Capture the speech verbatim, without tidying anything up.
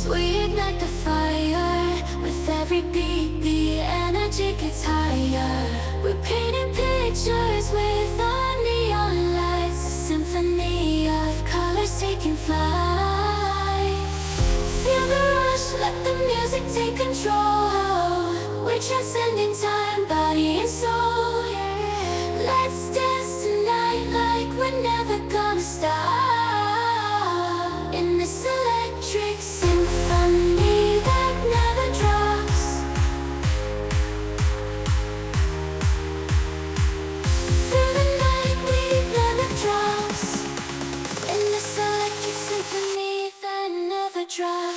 We ignite the fire. With every beat, the energy gets higher. We're painting pictures with our neon lights, a symphony of colors taking flight. Feel the rush, let the music take control. We're transcending time, body and soul. Let's dance tonight like we're never gonna stop. In this electric symphony that never drops. Through the night we never drops. In this electric symphony that never drops.